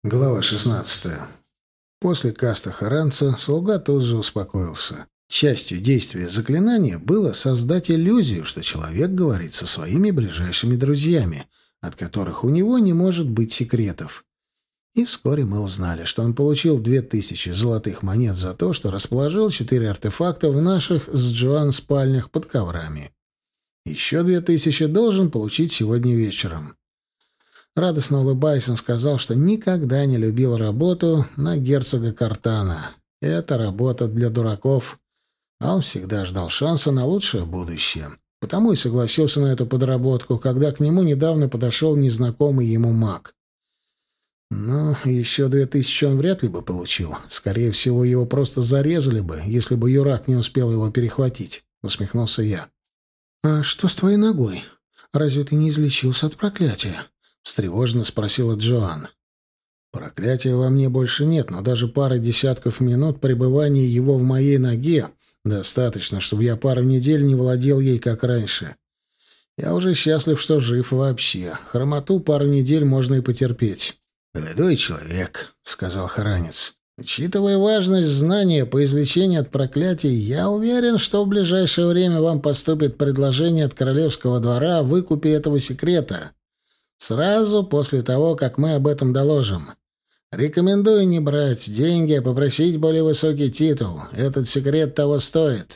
Глава 16. После каста Харанца слуга тут же успокоился. Частью действия заклинания было создать иллюзию, что человек говорит со своими ближайшими друзьями, от которых у него не может быть секретов. И вскоре мы узнали, что он получил 2000 золотых монет за то, что расположил 4 артефакта в наших с Джоан спальнях под коврами. Еще 2000 должен получить сегодня вечером. Радостно улыбаясь, он сказал, что никогда не любил работу на герцога Картана. Это работа для дураков, а он всегда ждал шанса на лучшее будущее. Потому и согласился на эту подработку, когда к нему недавно подошел незнакомый ему маг. Но еще 2000 он вряд ли бы получил. Скорее всего, его просто зарезали бы, если бы Юрак не успел его перехватить, — усмехнулся я. — А что с твоей ногой? Разве ты не излечился от проклятия? — встревоженно спросила Джоан. «Проклятия во мне больше нет, но даже пары десятков минут пребывания его в моей ноге достаточно, чтобы я пару недель не владел ей, как раньше. Я уже счастлив, что жив вообще. Хромоту пару недель можно и потерпеть». «Молодой человек», — сказал Харанец, — «учитывая важность знания по излечению от проклятий, я уверен, что в ближайшее время вам поступит предложение от королевского двора о выкупе этого секрета». Сразу после того, как мы об этом доложим. Рекомендую не брать деньги, а попросить более высокий титул. Этот секрет того стоит.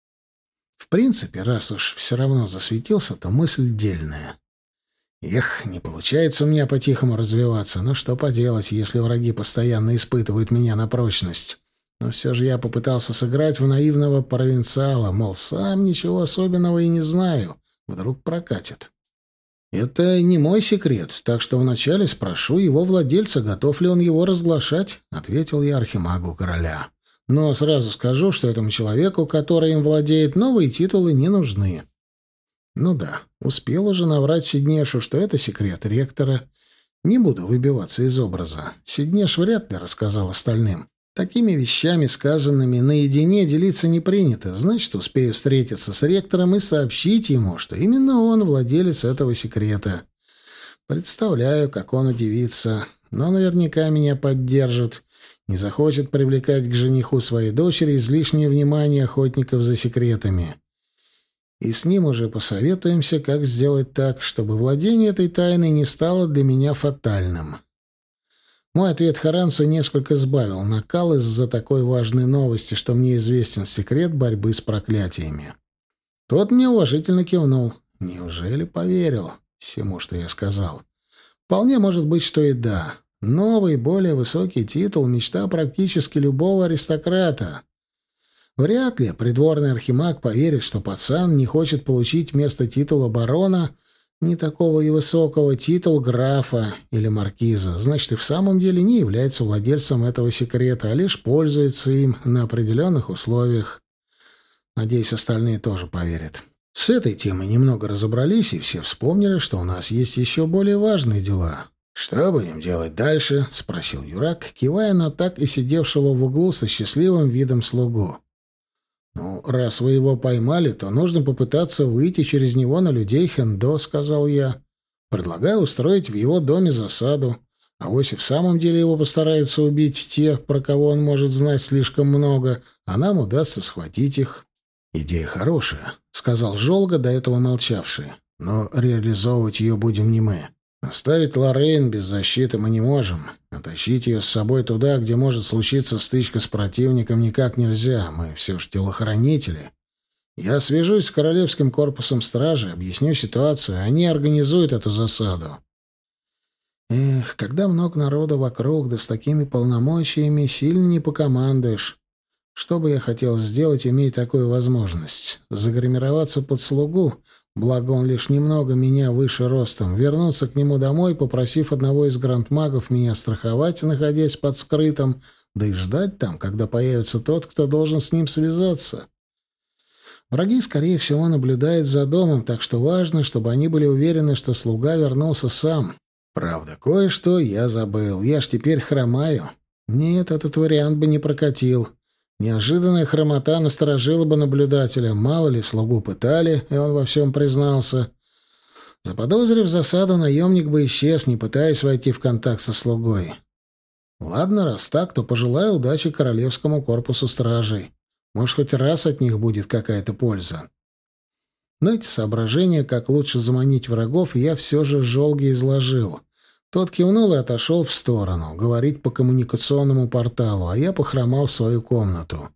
В принципе, раз уж все равно засветился, то мысль дельная. Эх, не получается у меня по-тихому развиваться, но что поделать, если враги постоянно испытывают меня на прочность. Но все же я попытался сыграть в наивного провинциала, мол, сам ничего особенного и не знаю. Вдруг прокатит. «Это не мой секрет, так что вначале спрошу его владельца, готов ли он его разглашать», — ответил я архимагу короля. «Но сразу скажу, что этому человеку, который им владеет, новые титулы не нужны». Ну да, успел уже наврать Сиднешу, что это секрет ректора. Не буду выбиваться из образа. Сиднеш вряд ли рассказал остальным. Такими вещами, сказанными наедине, делиться не принято. Значит, успею встретиться с ректором и сообщить ему, что именно он владелец этого секрета. Представляю, как он удивится, но наверняка меня поддержит. Не захочет привлекать к жениху своей дочери излишнее внимание охотников за секретами. И с ним уже посоветуемся, как сделать так, чтобы владение этой тайной не стало для меня фатальным. Мой ответ Харанцу несколько сбавил накал из-за такой важной новости, что мне известен секрет борьбы с проклятиями. Тот мне уважительно кивнул. Неужели поверил всему, что я сказал? Вполне может быть, что и да. Новый, более высокий титул — мечта практически любого аристократа. Вряд ли придворный архимаг поверит, что пацан не хочет получить вместо титула барона не такого и высокого титул графа или маркиза, значит, и в самом деле не является владельцем этого секрета, а лишь пользуется им на определенных условиях. Надеюсь, остальные тоже поверят. С этой темой немного разобрались, и все вспомнили, что у нас есть еще более важные дела. «Что будем делать дальше?» — спросил Юрак, кивая на так и сидевшего в углу со счастливым видом слугу. «Ну, раз вы его поймали, то нужно попытаться выйти через него на людей Хендо», — сказал я. «Предлагаю устроить в его доме засаду. Авось и в самом деле его постараются убить те, про кого он может знать слишком много, а нам удастся схватить их». «Идея хорошая», — сказал Жолга, до этого молчавший. «Но реализовывать ее будем не мы. Оставить Лоррейн без защиты мы не можем. А тащить ее с собой туда, где может случиться стычка с противником, никак нельзя. Мы все же телохранители. Я свяжусь с Королевским корпусом стражи, объясню ситуацию, они организуют эту засаду». Эх, когда много народа вокруг, да с такими полномочиями, сильно не покомандуешь. Что бы я хотел сделать, имея такую возможность? Загримироваться под слугу, благо он лишь немного меня выше ростом, вернуться к нему домой, попросив одного из грандмагов меня страховать, находясь под скрытым, да и ждать там, когда появится тот, кто должен с ним связаться. Враги, скорее всего, наблюдают за домом, так что важно, чтобы они были уверены, что слуга вернулся сам. Правда, кое-что я забыл. Я ж теперь хромаю. Нет, этот вариант бы не прокатил. Неожиданная хромота насторожила бы наблюдателя. Мало ли, слугу пытали, и он во всем признался. Заподозрив засаду, наемник бы исчез, не пытаясь войти в контакт со слугой. Ладно, раз так, то пожелаю удачи Королевскому корпусу стражей. Может, хоть раз от них будет какая-то польза. Но эти соображения, как лучше заманить врагов, я все же Жолге изложил. Тот кивнул и отошел в сторону, говорить по коммуникационному порталу, а я похромал в свою комнату.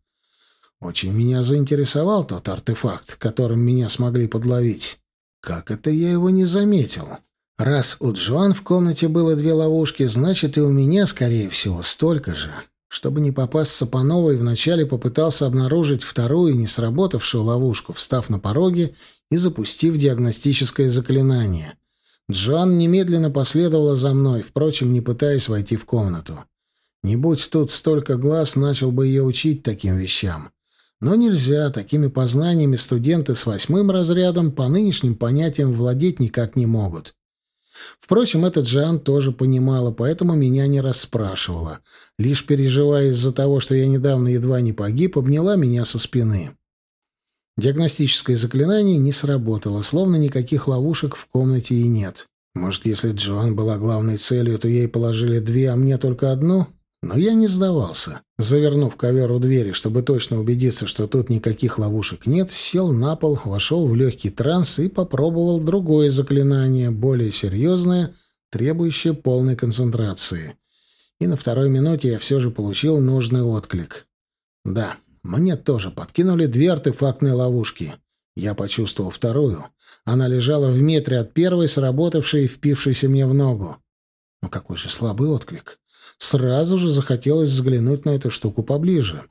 Очень меня заинтересовал тот артефакт, которым меня смогли подловить. Как это я его не заметил? Раз у Джоан в комнате было 2 ловушки, значит, и у меня, скорее всего, столько же. Чтобы не попасться по новой, вначале попытался обнаружить вторую, не сработавшую ловушку, встав на пороге и запустив диагностическое заклинание. Джоан немедленно последовала за мной, впрочем, не пытаясь войти в комнату. Не будь тут столько глаз, начал бы ее учить таким вещам. Но нельзя, такими познаниями студенты с 8 разрядом по нынешним понятиям владеть никак не могут. Впрочем, эта Джоан тоже понимала, поэтому меня не расспрашивала. Лишь переживая из-за того, что я недавно едва не погиб, обняла меня со спины. Диагностическое заклинание не сработало, словно никаких ловушек в комнате и нет. Может, если Джоан была главной целью, то ей положили 2, а мне только 1? Но я не сдавался. Завернув ковер у двери, чтобы точно убедиться, что тут никаких ловушек нет, сел на пол, вошел в легкий транс и попробовал другое заклинание, более серьезное, требующее полной концентрации. И на 2-й минуте я все же получил нужный отклик. Да, мне тоже подкинули 2 артефактные ловушки. Я почувствовал вторую. Она лежала в метре от первой, сработавшей и впившейся мне в ногу. Но какой же слабый отклик. Сразу же захотелось взглянуть на эту штуку поближе.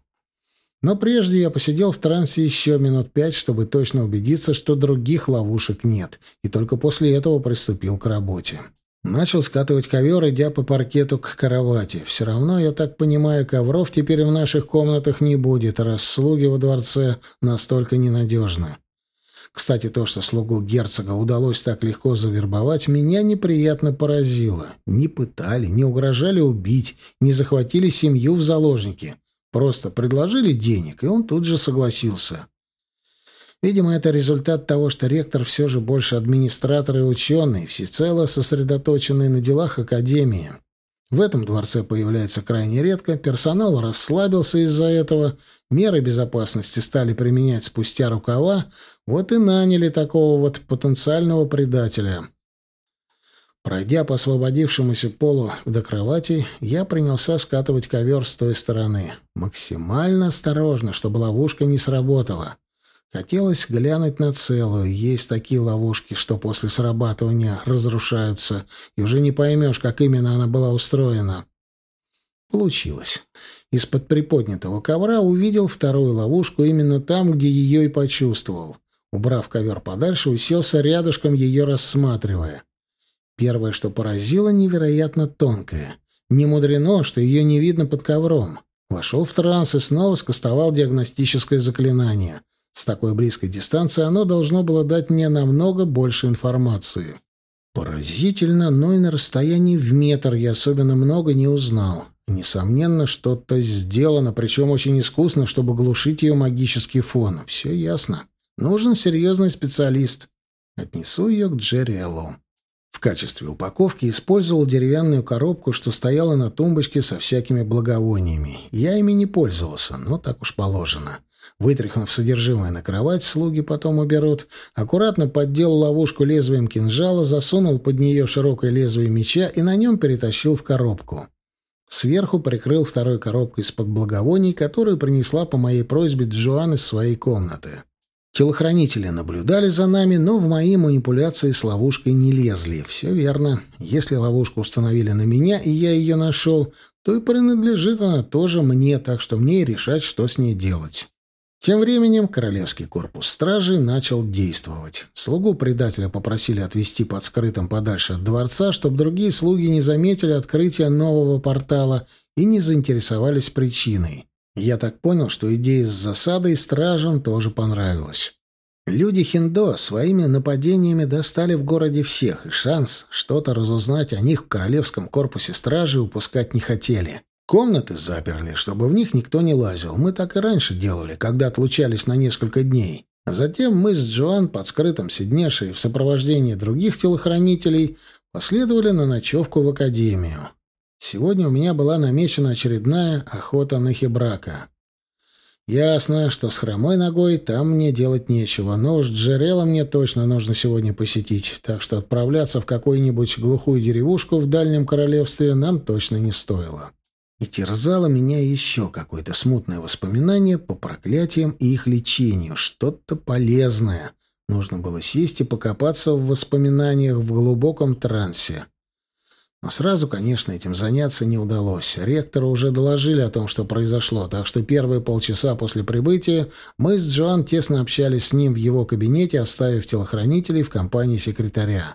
Но прежде я посидел в трансе еще минут 5, чтобы точно убедиться, что других ловушек нет, и только после этого приступил к работе. Начал скатывать ковер, идя по паркету к кровати. Все равно, я так понимаю, ковров теперь в наших комнатах не будет, раз слуги во дворце настолько ненадежны. Кстати, то, что слугу герцога удалось так легко завербовать, меня неприятно поразило. Не пытали, не угрожали убить, не захватили семью в заложники. Просто предложили денег, и он тут же согласился. Видимо, это результат того, что ректор все же больше администратор и ученый, всецело сосредоточенный на делах академии. В этом дворце появляется крайне редко, персонал расслабился из-за этого, меры безопасности стали применять спустя рукава, вот и наняли такого вот потенциального предателя. Пройдя по освободившемуся полу до кровати, я принялся скатывать ковер с той стороны. Максимально осторожно, чтобы ловушка не сработала. Хотелось глянуть на целую. Есть такие ловушки, что после срабатывания разрушаются, и уже не поймешь, как именно она была устроена. Получилось. Из-под приподнятого ковра увидел вторую ловушку именно там, где ее и почувствовал. Убрав ковер подальше, уселся рядышком, ее рассматривая. Первое, что поразило, невероятно тонкое. Не мудрено, что ее не видно под ковром. Вошел в транс и снова скостовал диагностическое заклинание. С такой близкой дистанции оно должно было дать мне намного больше информации. Поразительно, но и на расстоянии в метр я особенно много не узнал. Несомненно, что-то сделано, причем очень искусно, чтобы глушить ее магический фон. Все ясно. Нужен серьезный специалист. Отнесу ее к Джерриэллу. В качестве упаковки использовал деревянную коробку, что стояла на тумбочке со всякими благовониями. Я ими не пользовался, но так уж положено. Вытряхнув содержимое на кровать, слуги потом уберут. Аккуратно поддел ловушку лезвием кинжала, засунул под нее широкое лезвие меча и на нем перетащил в коробку. Сверху прикрыл второй коробкой из-под благовоний, которую принесла по моей просьбе Джоан из своей комнаты. Телохранители наблюдали за нами, но в мои манипуляции с ловушкой не лезли. Все верно. Если ловушку установили на меня, и я ее нашел, то и принадлежит она тоже мне, так что мне и решать, что с ней делать. Тем временем Королевский корпус стражей начал действовать. Слугу предателя попросили отвести под скрытым подальше от дворца, чтобы другие слуги не заметили открытия нового портала и не заинтересовались причиной. Я так понял, что идея с засадой стражам тоже понравилась. Люди Хиндо своими нападениями достали в городе всех, и шанс что-то разузнать о них в Королевском корпусе стражи упускать не хотели. Комнаты заперли, чтобы в них никто не лазил. Мы так и раньше делали, когда отлучались на несколько дней. А затем мы с Джоан под скрытым Сиднешей в сопровождении других телохранителей последовали на ночевку в академию. Сегодня у меня была намечена очередная охота на Хебрака. Ясно, что с хромой ногой там мне делать нечего, но уж Джерела мне точно нужно сегодня посетить, так что отправляться в какую-нибудь глухую деревушку в дальнем королевстве нам точно не стоило. И терзало меня еще какое-то смутное воспоминание по проклятиям и их лечению, что-то полезное. Нужно было сесть и покопаться в воспоминаниях в глубоком трансе. Но сразу, конечно, этим заняться не удалось. Ректору уже доложили о том, что произошло, так что первые полчаса после прибытия мы с Джоан тесно общались с ним в его кабинете, оставив телохранителей в компании секретаря.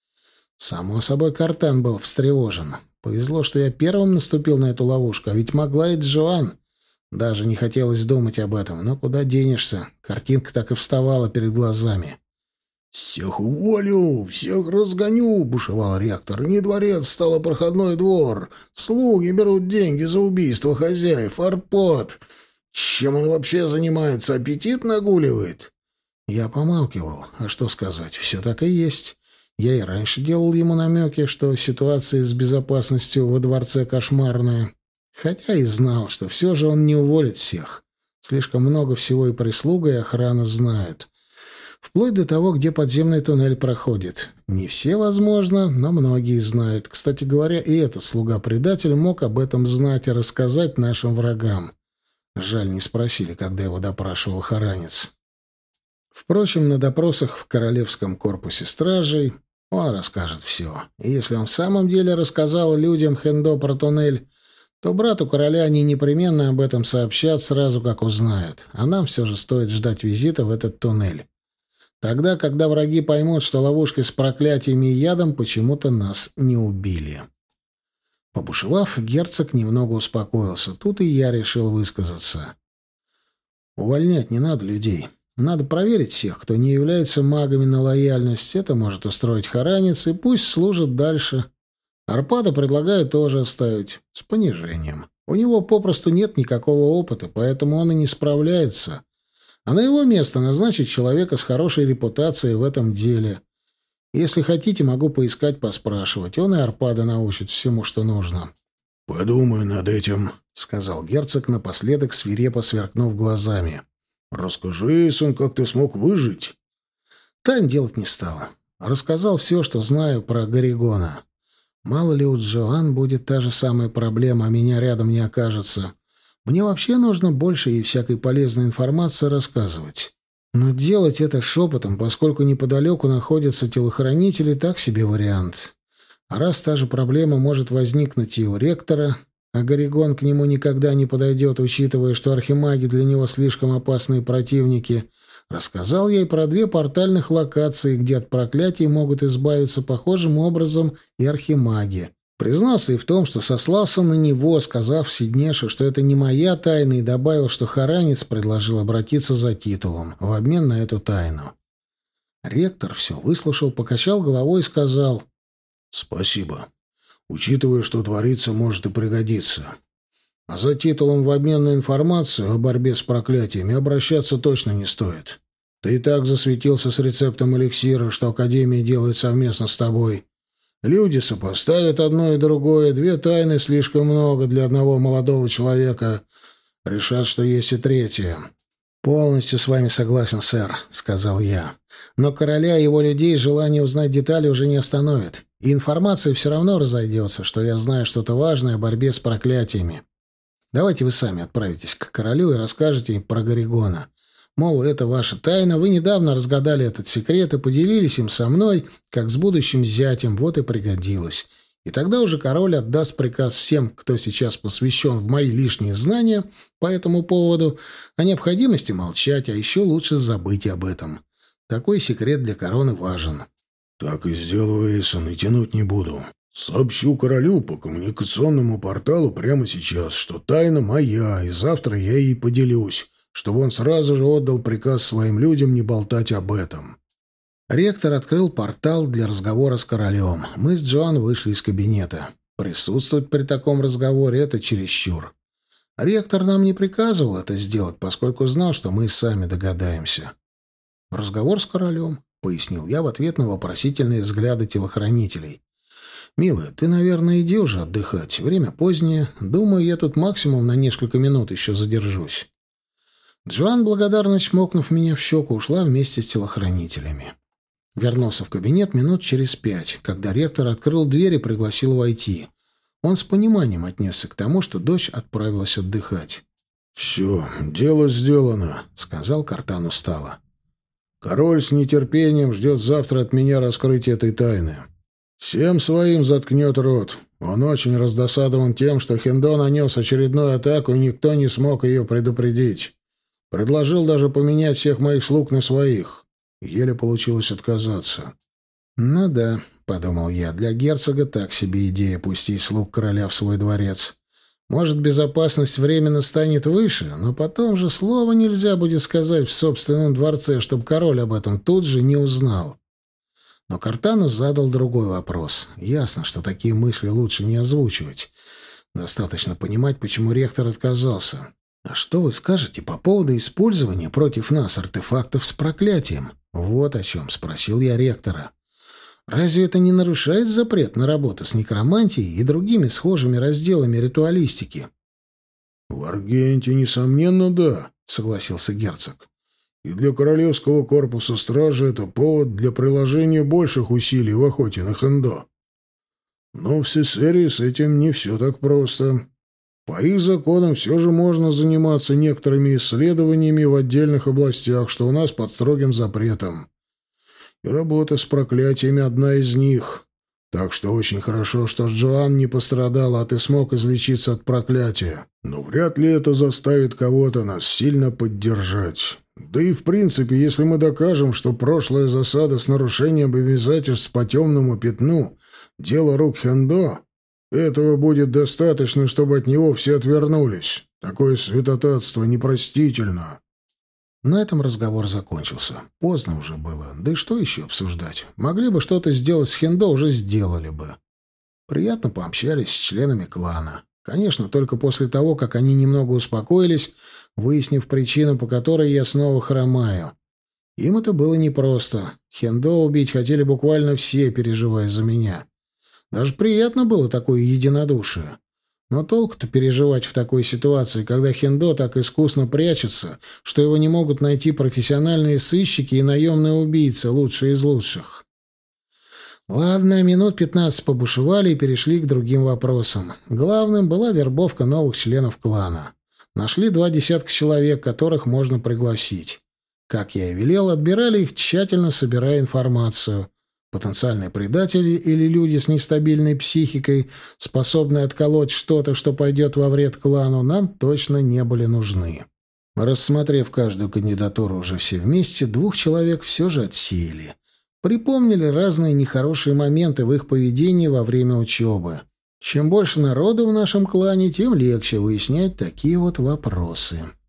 Само собой, Картан был встревожен. Повезло, что я первым наступил на эту ловушку, а ведь могла и Джоан. Даже не хотелось думать об этом, но куда денешься? Картинка так и вставала перед глазами. «Всех уволю, всех разгоню», — бушевал ректор. «Не дворец, стало проходной двор. Слуги берут деньги за убийство хозяев. Арпад! Чем он вообще занимается? Аппетит нагуливает?» Я помалкивал. А что сказать? Все так и есть. Я и раньше делал ему намеки, что ситуация с безопасностью во дворце кошмарная. Хотя и знал, что все же он не уволит всех. Слишком много всего и прислуга, и охрана знают. Вплоть до того, где подземный туннель проходит. Не все, возможно, но многие знают. Кстати говоря, и этот слуга-предатель мог об этом знать и рассказать нашим врагам. Жаль, не спросили, когда его допрашивал Харанец. Впрочем, на допросах в Королевском корпусе стражей он расскажет все. И если он в самом деле рассказал людям Хендо про туннель, то брату короля они непременно об этом сообщат сразу, как узнают. А нам все же стоит ждать визита в этот туннель. Тогда, когда враги поймут, что ловушки с проклятиями и ядом почему-то нас не убили. Побушевав, герцог немного успокоился. Тут и я решил высказаться. Увольнять не надо людей. Надо проверить всех, кто не является магами на лояльность. Это может устроить Харанец, и пусть служит дальше. Арпада предлагаю тоже оставить, с понижением. У него попросту нет никакого опыта, поэтому он и не справляется. А на его место назначить человека с хорошей репутацией в этом деле. Если хотите, могу поискать, поспрашивать. Он и Арпада научит всему, что нужно. — Подумаю над этим, — сказал герцог, напоследок свирепо сверкнув глазами. — Расскажи, сын, как ты смог выжить? Тайн делать не стала. Рассказал все, что знаю про Горигона. Мало ли у Джоан будет та же самая проблема, а меня рядом не окажется. Мне вообще нужно больше и всякой полезной информации рассказывать. Но делать это шепотом, поскольку неподалеку находятся телохранители, так себе вариант. А раз та же проблема может возникнуть и у ректора, а Горигон к нему никогда не подойдет, учитывая, что архимаги для него слишком опасные противники, рассказал я и про 2 портальных локации, где от проклятий могут избавиться похожим образом и архимаги. Признался и в том, что сослался на него, сказав Сиднешу, что это не моя тайна, и добавил, что Харанец предложил обратиться за титулом в обмен на эту тайну. Ректор все выслушал, покачал головой и сказал: «Спасибо. Учитывая, что творится, может и пригодиться. А за титулом в обмен на информацию о борьбе с проклятиями обращаться точно не стоит. Ты и так засветился с рецептом эликсира, что Академия делает совместно с тобой. Люди сопоставят одно и другое, 2 тайны слишком много для одного молодого человека. Решат, что есть и третья». «Полностью с вами согласен, сэр», — сказал я. «Но короля и его людей желание узнать детали уже не остановит. И информация все равно разойдется, что я знаю что-то важное о борьбе с проклятиями. Давайте вы сами отправитесь к королю и расскажете им про Горигона. Мол, это ваша тайна, вы недавно разгадали этот секрет и поделились им со мной, как с будущим зятем, вот и пригодилось. И тогда уже король отдаст приказ всем, кто сейчас посвящен в мои лишние знания по этому поводу, о необходимости молчать, а еще лучше забыть об этом. Такой секрет для короны важен». «Так и сделаю, Эйсон, и тянуть не буду. Сообщу королю по коммуникационному порталу прямо сейчас, что тайна моя, и завтра я ей поделюсь, чтобы он сразу же отдал приказ своим людям не болтать об этом». Ректор открыл портал для разговора с королем. Мы с Джоан вышли из кабинета. Присутствовать при таком разговоре — это чересчур. Ректор нам не приказывал это сделать, поскольку знал, что мы сами догадаемся. «Разговор с королем», — пояснил я в ответ на вопросительные взгляды телохранителей. «Милая, ты, наверное, иди уже отдыхать. Время позднее. Думаю, я тут максимум на несколько минут еще задержусь». Джоан, благодарно чмокнув меня в щеку, ушла вместе с телохранителями. Вернулся в кабинет минут через 5, когда ректор открыл дверь и пригласил войти. Он с пониманием отнесся к тому, что дочь отправилась отдыхать. «Все, дело сделано», — сказал Картан устало. «Король с нетерпением ждет завтра от меня раскрытия этой тайны. Всем своим заткнет рот. Он очень раздосадован тем, что Хендо нанес очередную атаку, и никто не смог ее предупредить. Предложил даже поменять всех моих слуг на своих. Еле получилось отказаться». «Ну да», — подумал я, — «для герцога так себе идея пустить слуг короля в свой дворец. Может, безопасность временно станет выше, но потом же слова нельзя будет сказать в собственном дворце, чтобы король об этом тут же не узнал». Но Картану задал другой вопрос. Ясно, что такие мысли лучше не озвучивать. Достаточно понимать, почему ректор отказался. «А что вы скажете по поводу использования против нас артефактов с проклятием?» Вот о чем спросил я ректора. «Разве это не нарушает запрет на работу с некромантией и другими схожими разделами ритуалистики?» «В Аргенте, несомненно, да», — согласился герцог. «И для Королевского корпуса стражи это повод для приложения больших усилий в охоте на Хендо. Но в Сесерии с этим не все так просто. По их законам все же можно заниматься некоторыми исследованиями в отдельных областях, что у нас под строгим запретом. И работа с проклятиями одна из них. Так что очень хорошо, что Джоан не пострадала, а ты смог излечиться от проклятия. Но вряд ли это заставит кого-то нас сильно поддержать. Да и в принципе, если мы докажем, что прошлая засада с нарушением обязательств по темному пятну — дело рук Хендо, этого будет достаточно, чтобы от него все отвернулись. Такое святотатство непростительно». На этом разговор закончился. Поздно уже было. Да и что еще обсуждать? Могли бы что-то сделать с Хендо, уже сделали бы. Приятно пообщались с членами клана. Конечно, только после того, как они немного успокоились, выяснив причину, по которой я снова хромаю. Им это было непросто. Хендо убить хотели буквально все, переживая за меня. Даже приятно было такое единодушие. Но толку-то переживать в такой ситуации, когда Хендо так искусно прячется, что его не могут найти профессиональные сыщики и наемные убийцы, лучшие из лучших. Ладно, минут 15 побушевали и перешли к другим вопросам. Главным была вербовка новых членов клана. Нашли 20 человек, которых можно пригласить. Как я и велел, отбирали их, тщательно собирая информацию. Потенциальные предатели или люди с нестабильной психикой, способные отколоть что-то, что пойдет во вред клану, нам точно не были нужны. Рассмотрев каждую кандидатуру уже все вместе, 2 человек все же отсеяли. Припомнили разные нехорошие моменты в их поведении во время учебы. Чем больше народу в нашем клане, тем легче выяснять такие вот вопросы.